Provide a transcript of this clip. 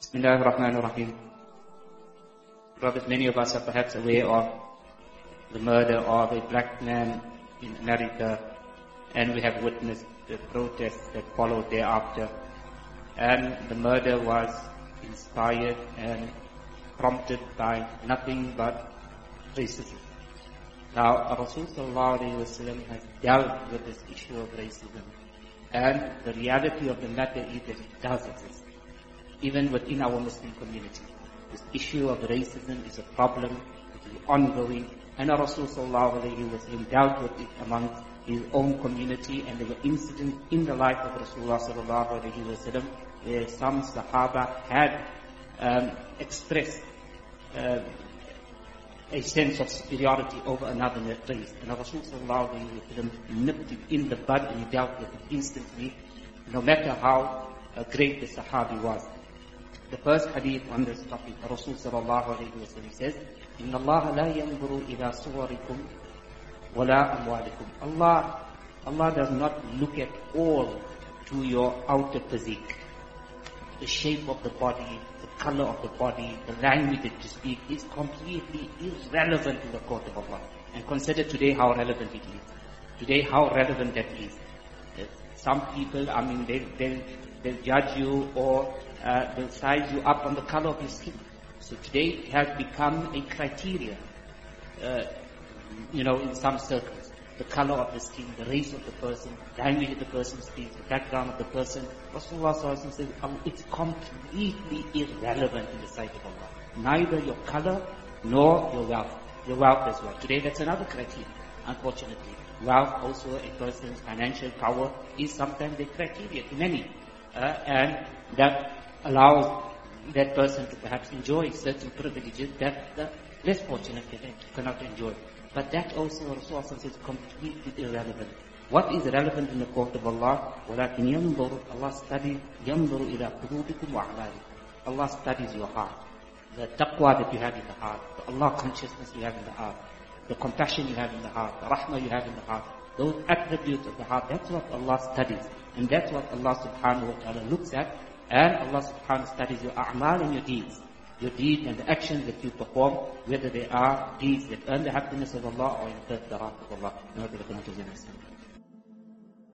Bismillahir Rahmanir Rahim. Brothers, many of us are perhaps aware of the murder of a black man in America, and we have witnessed the protests that followed thereafter. And the murder was inspired and prompted by nothing but racism. Now, Rasulullah ﷺ has dealt with this issue of racism, and the reality of the matter is that it does exist, even within our Muslim community. This issue of racism is a problem, it is ongoing, and Rasulullah ﷺ dealt with it amongst his own community, and there were incidents in the life of Rasulullah ﷺ where some Sahaba had expressed a sense of superiority over another race. And Rasulullah ﷺ nipped it in the bud and he dealt with it instantly, no matter how great the Sahabi was. The first hadith on this topic, Rasulullah ﷺ says, إِنَّ اللَّهَ لَا يَنْظُرُ إِلَى صُوَرِكُمْ وَلَا أَمْوَالِكُمْ. Allah does not look at all to your outer physique. The shape of the body, the color of the body, the language that you speak is completely irrelevant in the court of Allah. And consider today how relevant it is. Today how relevant that is. Some people, they'll judge you or they'll size you up on the color of your skin. So today it has become a criteria, in some circles. The color of the skin, the race of the person, the language that the person speaks, the background of the person. Rasulullah ﷺ says, it's completely irrelevant in the sight of Allah. Neither your color nor your wealth. Your wealth as well. Today that's another criteria, unfortunately. Wealth, also a person's financial power, is sometimes a criteria to many. And that allows that person to perhaps enjoy certain privileges that the less fortunate cannot enjoy. But that also, Rasulullah says, completely irrelevant. What is relevant in the court of Allah? وَلَكِنْ يَنْظُرُ Allah studies, يَنْظُرُ إِلَىٰ قُلُوبِكُمْ وَأَعْمَالِكُمْ. Allah studies your heart. The taqwa that you have in the heart. The Allah consciousness you have in the heart. The compassion you have in the heart. The rahmah you have in the heart. Those attributes of the heart, that's what Allah studies. And that's what Allah subhanahu wa ta'ala looks at. And Allah subhanahu wa ta'ala studies your a'mal and your deeds. Your deeds and the actions that you perform, whether they are deeds that earn the happiness of Allah or incur the wrath of Allah.